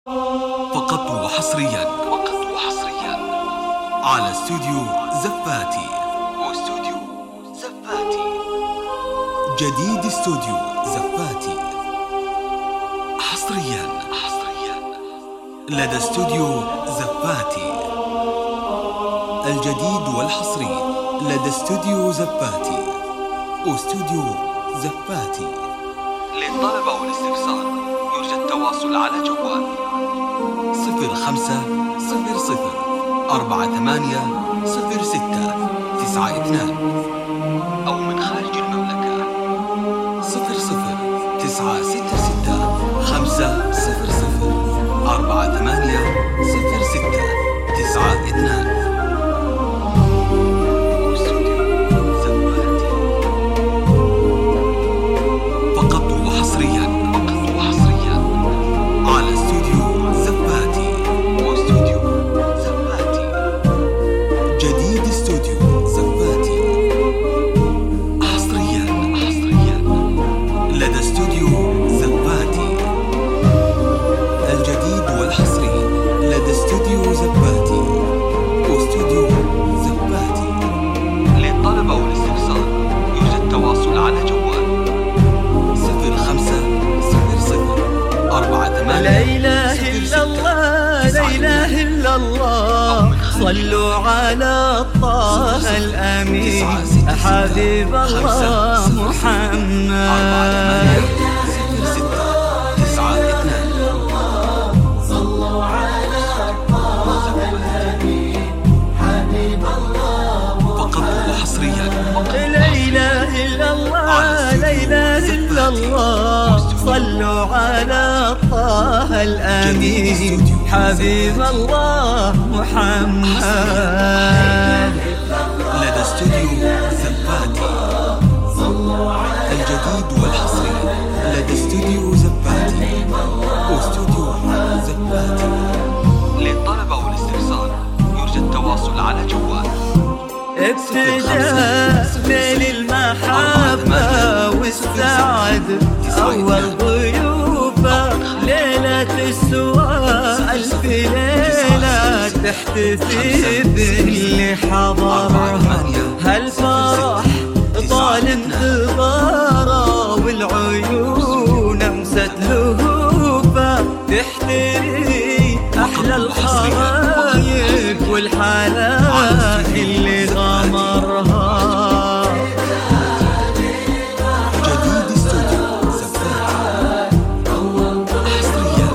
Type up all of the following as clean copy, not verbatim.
فقط وحصريا على استوديو زفاتي. جديد استوديو زفاتي حصريا لدى استوديو زفاتي. الجديد والحصري لدى استوديو زفاتي واستوديو زفاتي. للطلب أو الاستفسار يرجى التواصل على جوال 0500480692 أو من خارج المملكة 00966 فقط وحصريا على استوديو زفاتي واستوديو زفاتي. جديد استوديو زفاتي حصريا لدى استوديو زفاتي. الجديد والحصري لدى استوديو زفاتي واستوديو زفاتي. للطلب أو الاستفسار يرجى التواصل على جوال 050048 لا إله إلا الله لا إله إلا الله. صلوا على طه الأمين حبيب الله محمد. صلوا على طه الأمين حبيب الله فقط وحصريا لا إله إلا الله لا إله إلا الله. صلوا على طه الأمين حبيب الله محمد. لدى استوديو زفاتي. الجديد والحصري لدى استوديو زفاتي واستوديو زفاتي. للطلب أو الاستفسار يرجى التواصل على جوال ابتداء ليل المحبة والسعد أول ضيوفه ليلة السواء ألف ليلة تحتفي باللي حضرها. هالفرح طال انتظاره والعيون أمست لهوفه تحتري أحلى الحرايق والحالات اللي غمرها. جديد استوديو زفاتي حصريا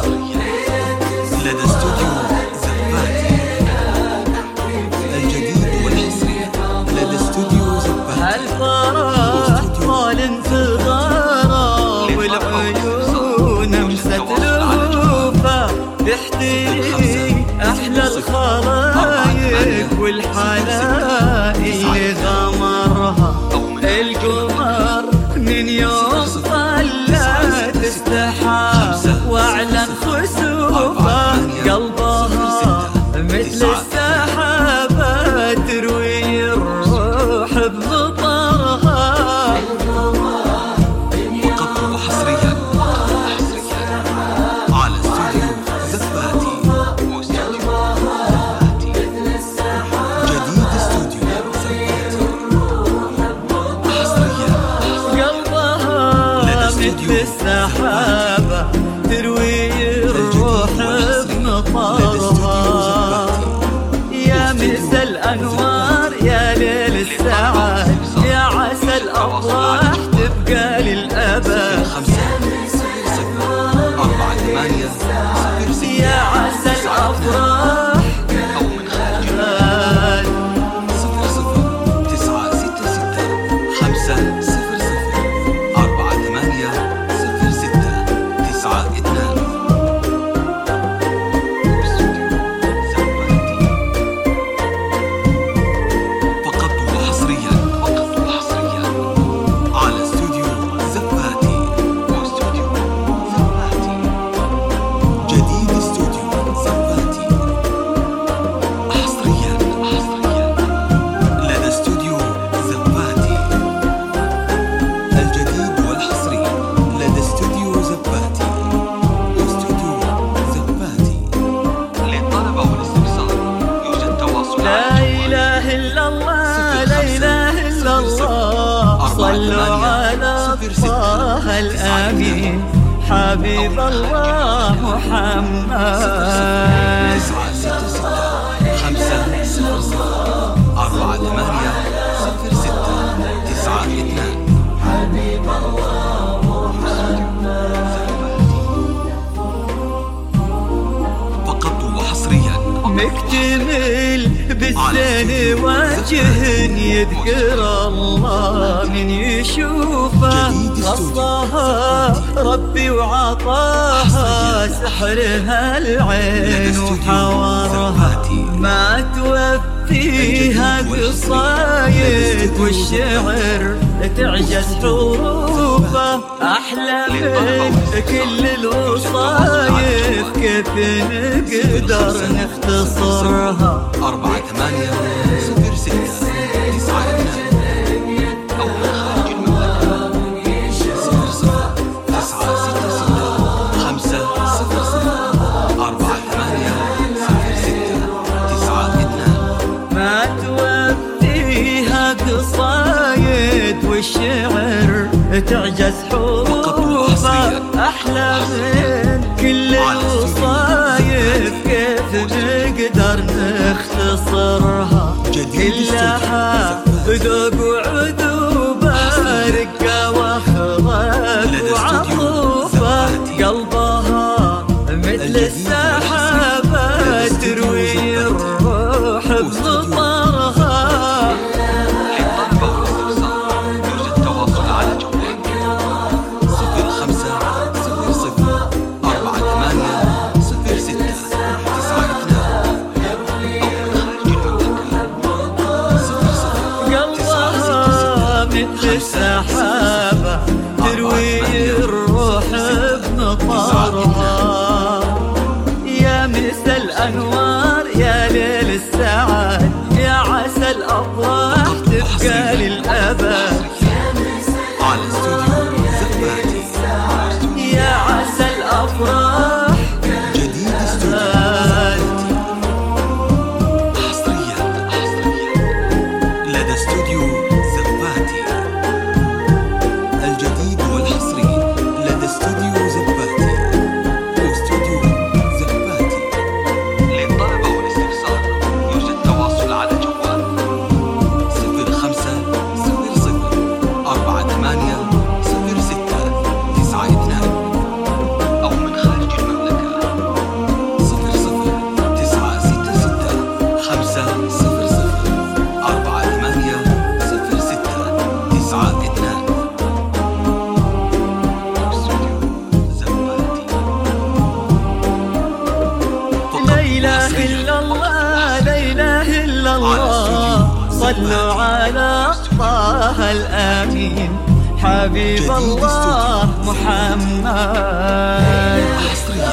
لدى استوديو زفاتي. الجديد والحصري لدى استوديو زفاتي. هالفرح طال انتظاره والعيون أمست لهوفه تحتري أحلى الخرايق والحالات اللي غمرها. القمر من يوم طلعت استحى واعلن خسوفه قلبها مثل السحابة تروي الروح بمطرها. فقط وحصريا على استوديو زفاتي واستوديو زفاتي. جديد استوديو زفاتي حصريا قلبها لدى مثل استوديو السحابة تروي الروح بمطرها. يا مسا الأنوار يا ليل السعاد يا عسى الأفراح تبقى للأبد. 050048 يا عسى الأفراح أو من خارج المملكة 00966 فقط وحصريا على استوديو زفاتي واستوديو زفاتي. جديد استوديو حبيب الله محمد. 9 حبيب الله محمد. فقط وحصريا مكتمل بالزين وجه يذكر الله من يشوفه، غصاها ربي وعطاها سحرها العين وحوارها، ما توفيها قصايد والشعر تعجز حروفه، أحلى من كل الوصايف كيف نقدر نختصرها. 4806 أو من خارج المملكة 00966 ما توفيها قصايد والشعر تعجز حروفه، أحلى من كل الوصايف كيف نقدر نختصرها. كلها ذوق وعذوبة رقة واخضر وعطوفة، قلبها مثل السحابة تروي الروح بمطرها. للطلب والاستفسار يرجى التواصل على جوال 050048 مثل السحابة تروي الروح بمطرها. يا مسا الأنوار يا ليل السعاد، يا عسى الأفراح تبقى للأبد. على استوديو زباتي، يا عسى الأفراح جديد استوديو حصريا لدى استوديو زباتي. الجديد والحصري لدى استوديو زباتي واستوديو زباتي. للطلب والاستفسار يرجى التواصل على جوال 0500480692 أو من خارج المملكة 00500480692. لا إله إلا الله، لا إله إلا الله، صلوا على طه الأمين حبيب الله محمد. حصريا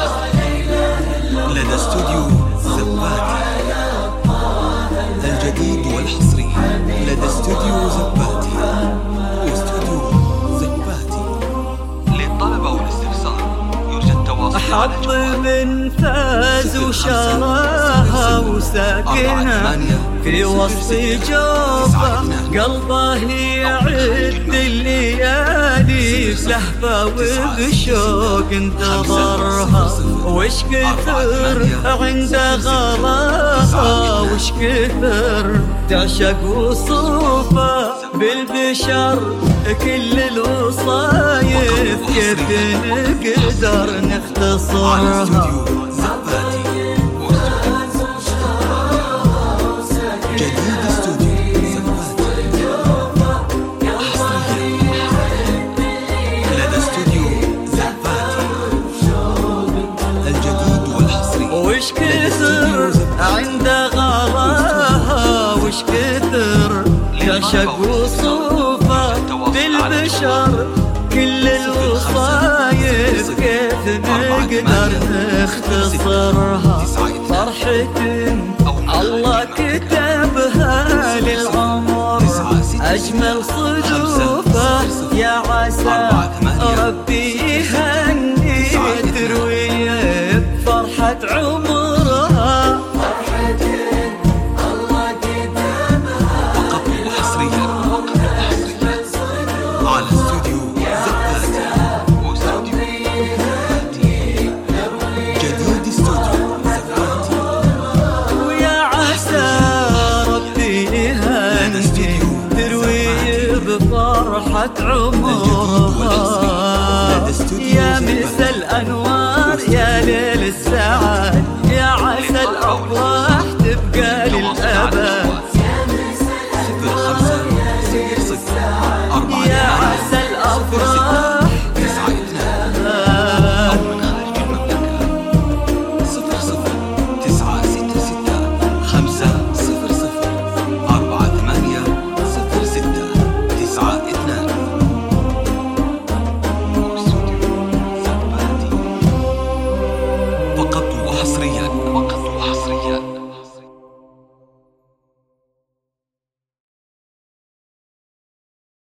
لدى استوديو زباتي. الجديد والحصري لدى استوديو زباتي واستوديو زباتي. للطلب والاستفسار يرجى التواصل على حظ جوال من فاز وشراها وساكنها في وسط جوفه، قلبه يعد الليالي بلهفة وبشوق انتظرها. وش كثر عند غلاها، وش كثر تعشق وصوفه، بالبشر كل الوصايف كيف نقدر على نختصرها. استوديو زباتي واستوديو جديد استوديو زباتي. حصريا لدى استوديو زباتي. الجديد والحصري وش كثر عند غلاها، وش كثر تعشق وصوفه، بالبشر كل الوصايف كيف نقدر نختصرها. فرحة الله كتبها للعمر، أجمل صدوفه، يا عسى ربي يهني تروي بفرحة عمرها. فقط وحصريا على استوديو زباتي واستوديو طارت عمره